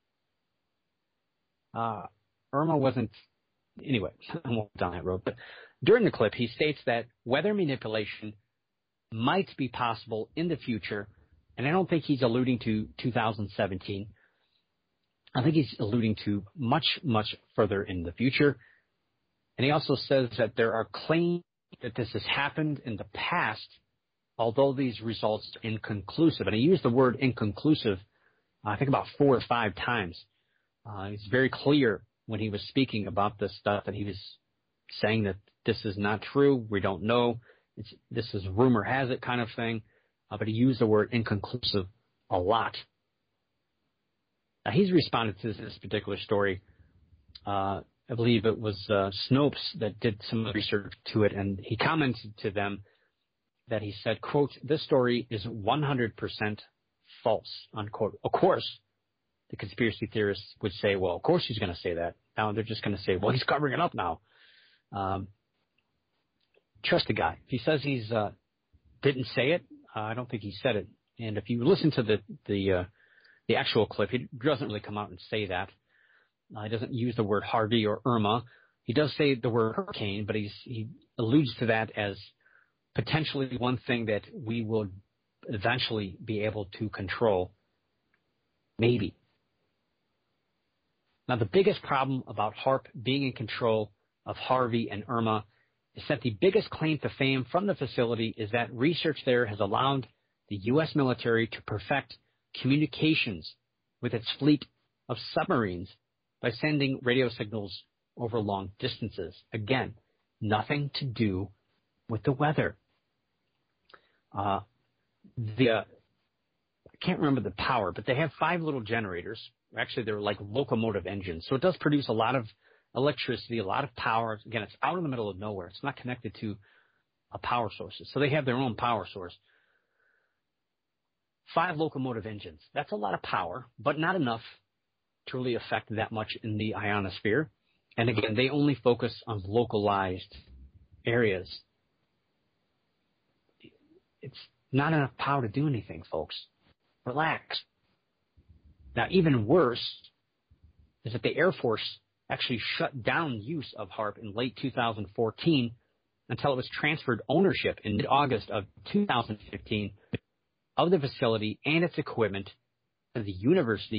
Uh, Irma wasn't... Anyway, I won't go down that road. But during the clip, he states that weather manipulation might be possible in the future, and I don't think he's alluding to two thousand seventeen. I think he's alluding to much, much further in the future. And he also says that there are claims that this has happened in the past, although these results are inconclusive. And he used the word inconclusive, uh, I think about four or five times. Uh, it's very clear when he was speaking about this stuff that he was saying that this is not true. We don't know. It's, this is rumor has it kind of thing. Uh, but he used the word inconclusive a lot. Now, he's responded to this particular story. Uh, I believe it was uh, Snopes that did some research to it, and he commented to them that he said, quote, "This story is one hundred percent false," unquote. Of course, the conspiracy theorists would say, well, of course he's going to say that. Now they're just going to say, well, he's covering it up now. Um, trust the guy. If he says he's uh, didn't say it, uh, I don't think he said it. And if you listen to the the uh, the actual clip, he doesn't really come out and say that. Uh, he doesn't use the word Harvey or Irma. He does say the word hurricane, but he's, he alludes to that as potentially one thing that we will eventually be able to control. Maybe. Now, the biggest problem about HAARP being in control of Harvey and Irma is that the biggest claim to fame from the facility is that research there has allowed the U S military to perfect communications with its fleet of submarines by sending radio signals over long distances. Again, nothing to do with the weather. Uh, the uh, I can't remember the power, but they have five little generators. Actually, they're like locomotive engines. So it does produce a lot of electricity, a lot of power. Again, it's out in the middle of nowhere. It's not connected to a power source. So they have their own power source. Five locomotive engines. That's a lot of power, but not enough to really affect that much in the ionosphere. And again, they only focus on localized areas. It's not enough power to do anything, folks. Relax. Now, even worse is that the Air Force actually shut down use of HAARP in late two thousand fourteen until it was transferred ownership in mid-August of two thousand fifteen of the facility and its equipment to the University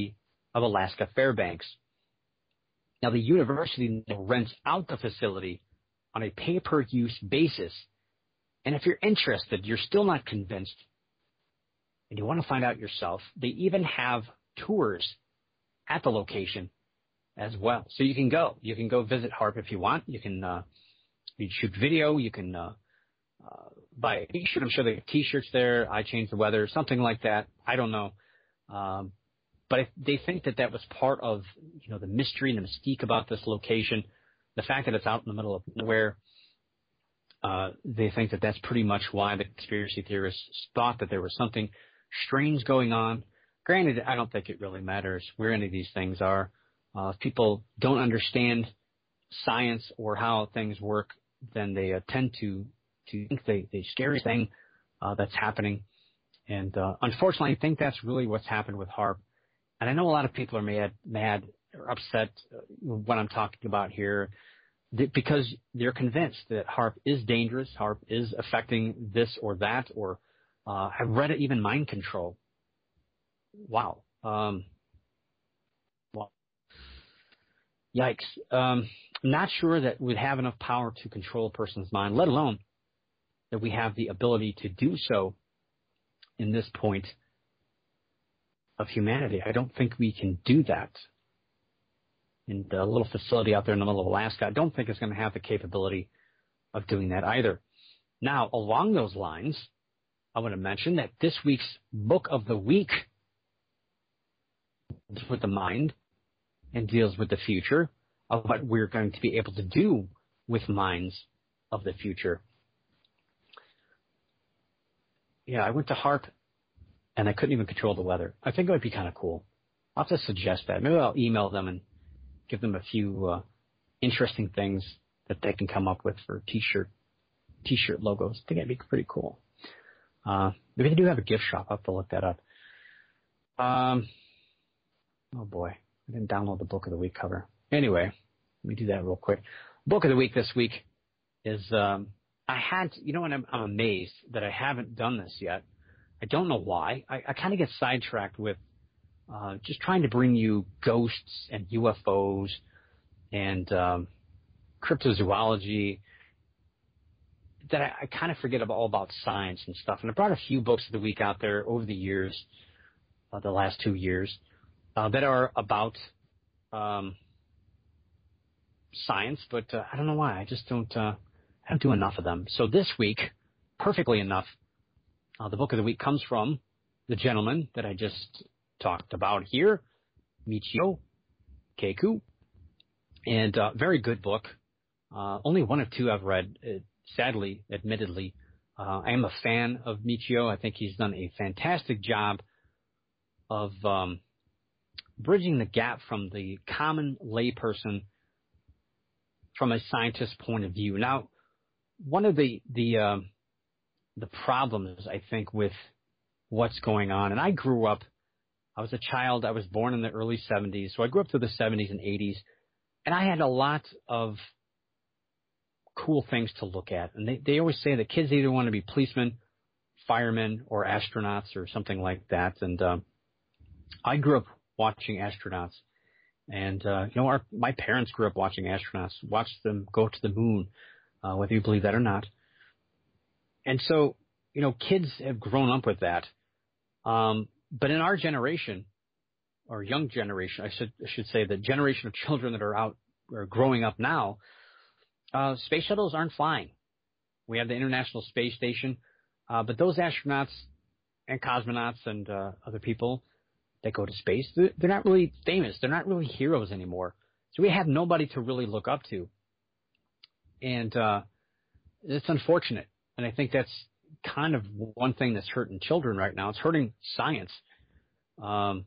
of Alaska Fairbanks. Now, the university rents out the facility on a pay-per-use basis. And if you're interested, you're still not convinced, and you want to find out yourself, they even have tours at the location as well. So you can go. You can go visit HAARP if you want. You can uh, you shoot video. You can uh, uh, buy a T-shirt. I'm sure they have T-shirts there. I Change the Weather, something like that. I don't know. Um, but if they think that that was part of, you know, the mystery and the mystique about this location, the fact that it's out in the middle of nowhere, uh, they think that that's pretty much why the conspiracy theorists thought that there was something strange going on. Granted, I don't think it really matters where any of these things are. Uh, if people don't understand science or how things work, then they uh, tend to to think the, the scary thing uh, that's happening. And uh, unfortunately, I think that's really what's happened with HAARP. And I know a lot of people are mad, mad or upset uh, what I'm talking about here, th- because they're convinced that HAARP is dangerous, HAARP is affecting this or that, or uh, I've read it, even mind control. Wow. Um, well, yikes. Um, I'm not sure that we'd have enough power to control a person's mind, let alone that we have the ability to do so in this point of humanity. I don't think we can do that. In the little facility out there in the middle of Alaska, I don't think it's going to have the capability of doing that either. Now, along those lines, I want to mention that this week's book of the week deals with the mind and deals with the future of what we're going to be able to do with minds of the future. Yeah, I went to HAARP and I couldn't even control the weather. I think it would be kind of cool. I'll have to suggest that. Maybe I'll email them and give them a few uh, interesting things that they can come up with for T-shirt T-shirt logos. I think that'd be pretty cool. Uh, maybe they do have a gift shop. I'll have to look that up. Um, oh, boy. I didn't download the Book of the Week cover. Anyway, let me do that real quick. Book of the Week this week is, um, I had, you know what, I'm, I'm amazed that I haven't done this yet. I don't know why. I, I kind of get sidetracked with uh, just trying to bring you ghosts and U F Os and um, cryptozoology, that I, I kind of forget about, all about science and stuff. And I brought a few books of the week out there over the years, uh, the last two years, uh, that are about um, science, but uh, I don't know why. I just don't, uh, I don't do enough of them. So this week, perfectly enough, uh, the book of the week comes from the gentleman that I just talked about here, Michio Kaku, and uh, very good book. Uh, only one of two I've read. Uh, sadly, admittedly, uh, I am a fan of Michio. I think he's done a fantastic job of um, bridging the gap from the common layperson from a scientist's point of view. Now, one of the the um, the problems, I think, with what's going on, and I grew up, I was a child, I was born in the early seventies, so I grew up through the seventies and eighties, and I had a lot of cool things to look at. And they, they always say that kids either want to be policemen, firemen, or astronauts or something like that. And uh, I grew up watching astronauts. And, uh, you know, our, my parents grew up watching astronauts, watched them go to the moon, uh, whether you believe that or not. And so, you know, kids have grown up with that. Um, but in our generation, or young generation, I should, I should say, the generation of children that are out or growing up now, Uh, space shuttles aren't flying. We have the International Space Station, uh, but those astronauts and cosmonauts and uh, other people that go to space, they're, they're not really famous. They're not really heroes anymore. So we have nobody to really look up to. And uh, it's unfortunate. And I think that's kind of one thing that's hurting children right now. It's hurting science um,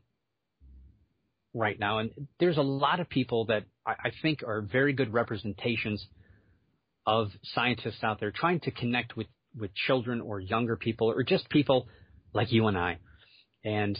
right now. And there's a lot of people that I, I think are very good representations of scientists out there trying to connect with, with children or younger people or just people like you and I. And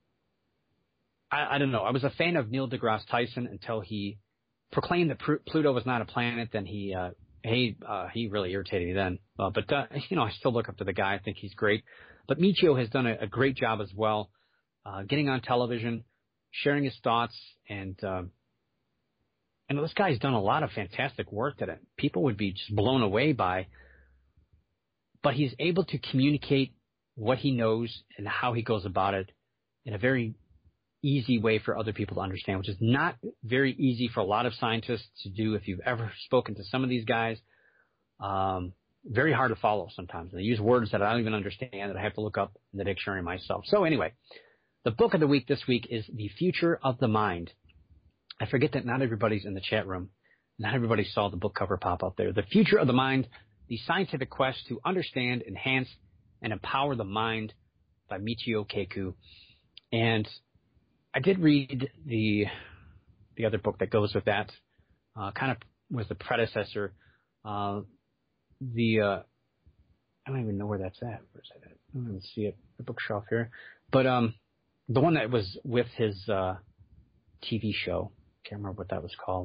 I, I don't know. I was a fan of Neil deGrasse Tyson until he proclaimed that Pluto was not a planet. Then he, uh, he, uh, he really irritated me then. Uh, but, uh, you know, I still look up to the guy. I think he's great. But Michio has done a, a great job as well, uh, getting on television, sharing his thoughts, and uh, and this guy's done a lot of fantastic work that people would be just blown away by. But he's able to communicate what he knows and how he goes about it in a very easy way for other people to understand, which is not very easy for a lot of scientists to do. If you've ever spoken to some of these guys, um, very hard to follow sometimes. They use words that I don't even understand, that I have to look up in the dictionary myself. So anyway, the book of the week this week is The Future of the Mind. I forget that not everybody's in the chat room. Not everybody saw the book cover pop up there. The Future of the Mind, The Scientific Quest to Understand, Enhance, and Empower the Mind by Michio Kaku. And I did read the the other book that goes with that. Uh, kind of was the predecessor. Uh, the uh, I don't even know where that's at. Where's that at? I don't even see it. The bookshelf here. But um, the one that was with his uh, T V show. Can't remember what that was called.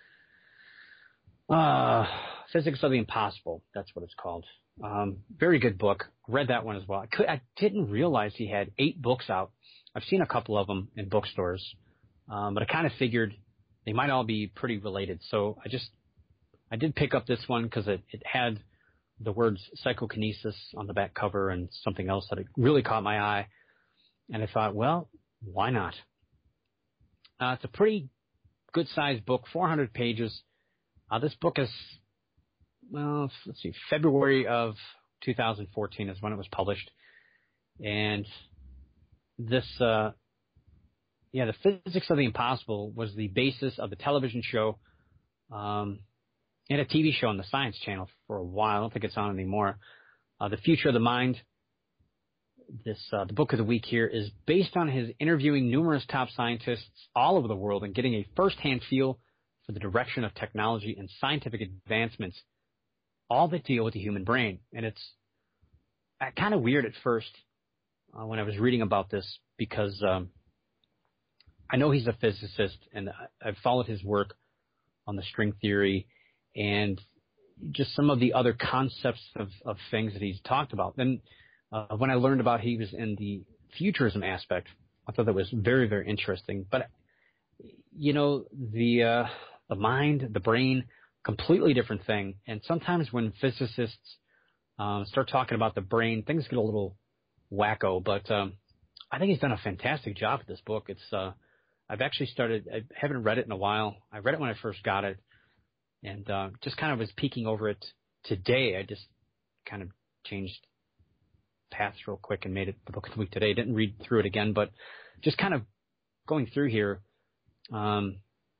Uh, Physics of the Impossible. That's what it's called. Um, very good book. Read that one as well. I, could, I didn't realize he had eight books out. I've seen a couple of them in bookstores, um, but I kind of figured they might all be pretty related. So I just, I did pick up this one because it, it had the words psychokinesis on the back cover and something else that really caught my eye. And I thought, well, why not? Uh, it's a pretty good-sized book, four hundred pages. Uh, this book is, well, let's see, February of two thousand fourteen is when it was published. And this, uh, yeah, The Physics of the Impossible was the basis of the television show um, and a T V show on the Science Channel for a while. I don't think it's on anymore. Uh, The Future of the Mind, this uh, the book of the week here, is based on his interviewing numerous top scientists all over the world and getting a first-hand feel for the direction of technology and scientific advancements, all that deal with the human brain. And it's uh, kind of weird at first uh, when I was reading about this because um, I know he's a physicist, and I've followed his work on the string theory and just some of the other concepts of, of things that he's talked about. Then uh, when I learned about he was in the futurism aspect, I thought that was very, very interesting. But, you know, the uh, the mind, the brain, completely different thing. And sometimes when physicists um, start talking about the brain, things get a little wacko. But um, I think he's done a fantastic job with this book. It's uh, I've actually started, I haven't read it in a while. I read it when I first got it and uh, just kind of was peeking over it today. I just kind of changed paths real quick and made it the book of the week today. I didn't read through it again, but just kind of going through here, um,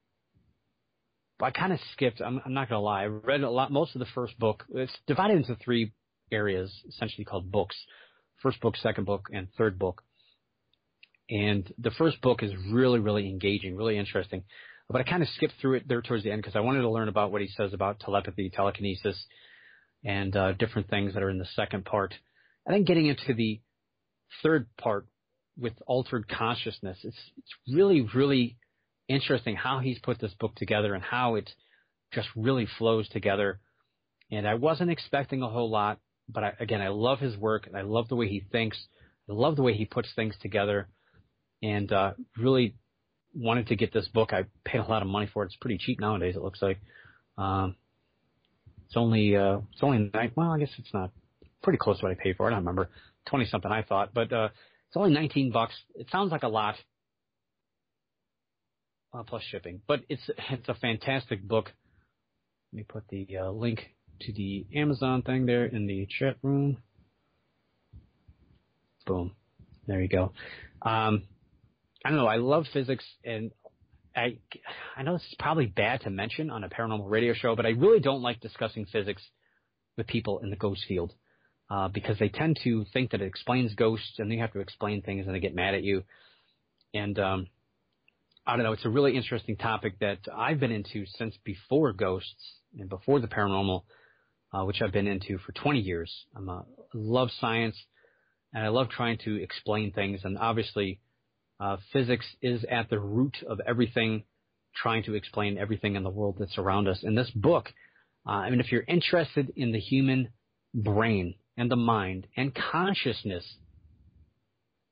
I kind of skipped. I'm, I'm not going to lie. I read a lot, most of the first book. It's divided into three areas, essentially called books. First book, second book, and third book. And the first book is really, really engaging, really interesting. But I kind of skipped through it there towards the end because I wanted to learn about what he says about telepathy, telekinesis, and uh, different things that are in the second part. And then getting into the third part with altered consciousness, it's, it's really, really interesting how he's put this book together and how it just really flows together. And I wasn't expecting a whole lot, but I, again, I love his work and I love the way he thinks. I love the way he puts things together, and uh, really wanted to get this book. I paid a lot of money for it. It's pretty cheap nowadays, it looks like. Um, it's only, uh, it's only nine, well, I guess it's not pretty close to what I paid for it. I don't remember, twenty something I thought, but uh, it's only nineteen bucks. It sounds like a lot, uh, plus shipping, but it's it's a fantastic book. Let me put the uh, link to the Amazon thing there in the chat room. Boom. There you go. Um, I don't know. I love physics, and I I know this is probably bad to mention on a paranormal radio show, but I really don't like discussing physics with people in the ghost field uh, because they tend to think that it explains ghosts, and they have to explain things, and they get mad at you. And um, I don't know. It's a really interesting topic that I've been into since before ghosts and before the paranormal, uh, which I've been into for twenty years. I'm a, I love science. And I love trying to explain things. And obviously, uh, physics is at the root of everything, trying to explain everything in the world that's around us. In this book, uh, I mean, if you're interested in the human brain and the mind and consciousness,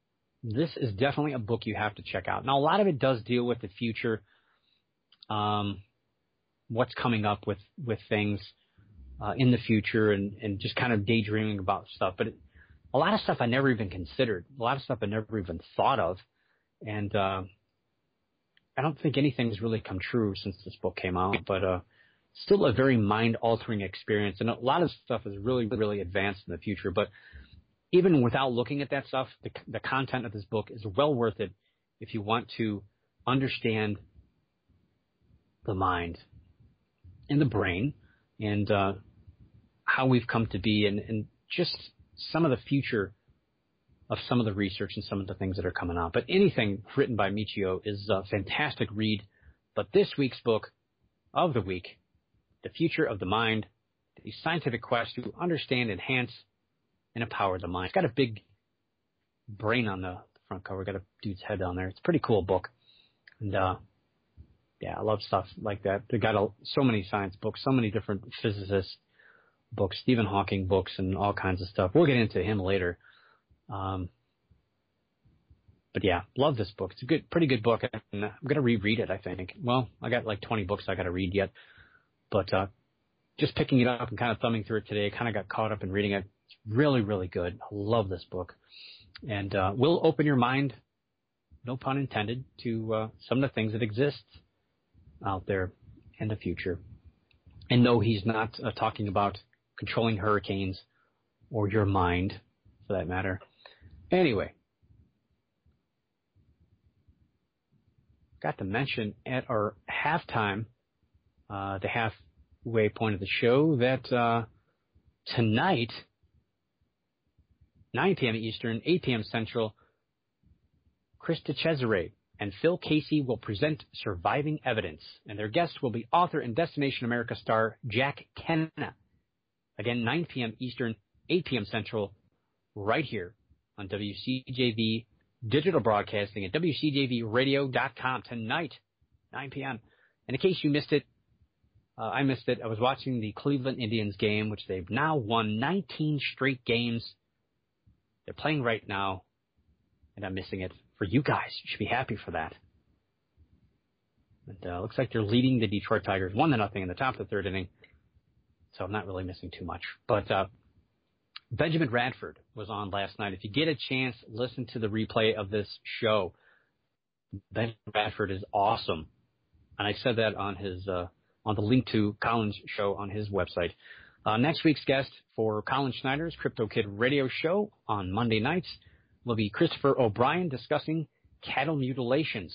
this is definitely a book you have to check out. Now, a lot of it does deal with the future, um, what's coming up with, with things uh, in the future and, and just kind of daydreaming about stuff. But it, a lot of stuff I never even considered, a lot of stuff I never even thought of. And uh, I don't think anything's really come true since this book came out, but uh, still a very mind-altering experience. And a lot of stuff is really, really advanced in the future. But even without looking at that stuff, the, the content of this book is well worth it if you want to understand the mind and the brain and uh, how we've come to be and, and just some of the future of some of the research and some of the things that are coming out. But anything written by Michio is a fantastic read. But this week's book of the week, The Future of the Mind, the scientific quest to understand, enhance, and empower the mind. It's got a big brain on the front cover. Got a dude's head on there. It's a pretty cool book. And, uh, yeah, I love stuff like that. They got a, so many science books, so many different physicist books, Stephen Hawking books, and all kinds of stuff. We'll get into him later. Um, but yeah, love this book. It's a good, pretty good book. And I'm going to reread it, I think. Well, I got like twenty books I got to read yet. But, uh, just picking it up and kind of thumbing through it today, kind of got caught up in reading it. It's really, really good. I love this book. And uh, will open your mind, no pun intended, to uh, some of the things that exist out there in the future. And no, he's not uh, talking about controlling hurricanes or your mind, for that matter. Anyway, got to mention at our halftime, uh, the halfway point of the show, that uh, tonight, nine p.m. Eastern, eight p.m. Central, Krista Cesare and Phil Casey will present Surviving Evidence, and their guest will be author and Destination America star Jack Kenna. Again, nine p.m. Eastern, eight p.m. Central, right here on W C J V Digital Broadcasting at W C J V radio dot com tonight, nine p.m. And in case you missed it, uh, I missed it. I was watching the Cleveland Indians game, which they've now won nineteen straight games. They're playing right now, and I'm missing it. For you guys, you should be happy for that. And uh, looks like they're leading the Detroit Tigers one to nothing in the top of the third inning. So I'm not really missing too much. But uh, Benjamin Radford was on last night. If you get a chance, listen to the replay of this show. Benjamin Radford is awesome, and I said that on his uh, on the link to Colin's show on his website. Uh, next week's guest for Colin Schneider's Crypto Kid radio show on Monday nights will be Christopher O'Brien discussing cattle mutilations.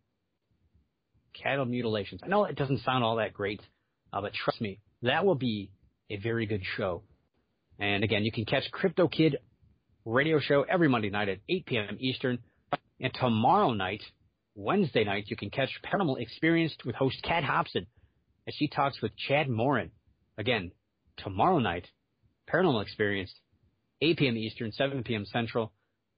Cattle mutilations. I know it doesn't sound all that great, uh, but trust me, that will be a very good show. And again, you can catch Crypto Kid radio show every Monday night at eight p.m. Eastern. And tomorrow night, Wednesday night, you can catch Paranormal Experienced with host Kat Hobson as she talks with Chad Morin. Again, tomorrow night, Paranormal Experienced, eight p.m. Eastern, seven p.m. Central.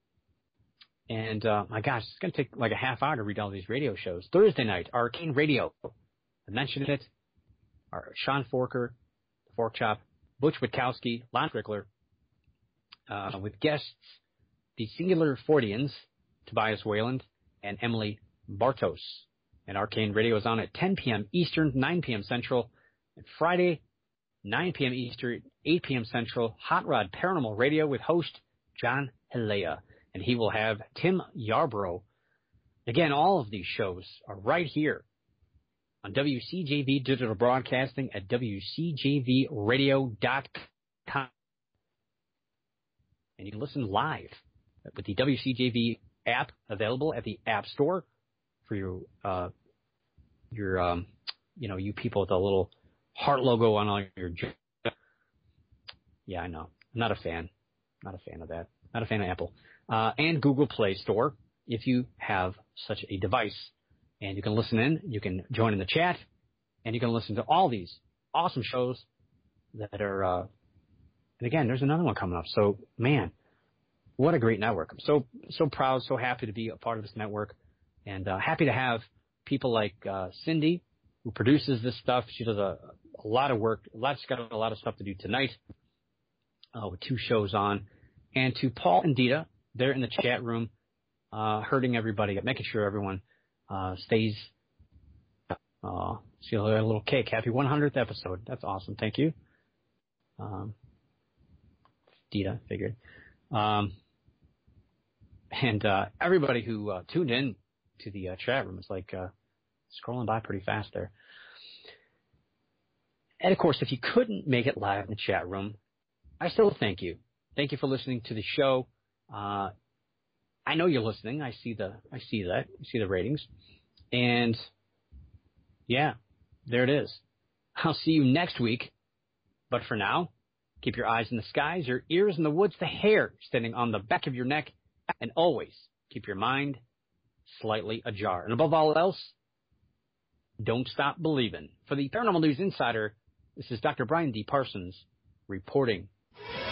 And, uh, my gosh, it's going to take like a half hour to read all these radio shows. Thursday night, Arcane Radio. I mentioned it. Our Sean Forker, the Fork Chop, Butch Witkowski, Lon Strickler, uh, with guests, the Singular Forteans, Tobias Wayland, and Emily Bartos. And Arcane Radio is on at ten p.m. Eastern, nine p.m. Central. And Friday, nine p.m. Eastern, eight p.m. Central, Hot Rod Paranormal Radio with host John Hilea. And he will have Tim Yarbrough. Again, all of these shows are right here on W C J V Digital Broadcasting at W C J V radio dot com. And you can listen live with the W C J V app available at the App Store for your, uh, your, um, you know, you people with a little heart logo on all your. Yeah, I know. I'm not a fan. Not a fan of that. Not a fan of Apple. Uh, and Google Play Store if you have such a device. And you can listen in, you can join in the chat, and you can listen to all these awesome shows that are, uh, and again, there's another one coming up. So, man, what a great network. I'm so, so proud, so happy to be a part of this network, and uh, happy to have people like uh, Cindy, who produces this stuff. She does a, a lot of work. A lot, she's got a lot of stuff to do tonight uh, with two shows on. And to Paul and Dita, they're in the chat room. uh, hurting everybody, making sure everyone uh, stays. Uh, see a little cake. Happy one hundredth episode. That's awesome. Thank you. Um, Dita figured. Um, and uh, everybody who uh, tuned in to the uh, chat room is like uh, scrolling by pretty fast there. And of course, if you couldn't make it live in the chat room, I still thank you. Thank you for listening to the show. Uh, I know you're listening. I see the I see that. I see the ratings. And yeah, there it is. I'll see you next week. But for now, keep your eyes in the skies, your ears in the woods, the hair standing on the back of your neck, and always keep your mind slightly ajar. And above all else, don't stop believing. For the Paranormal News Insider, this is Doctor Brian D. Parsons reporting.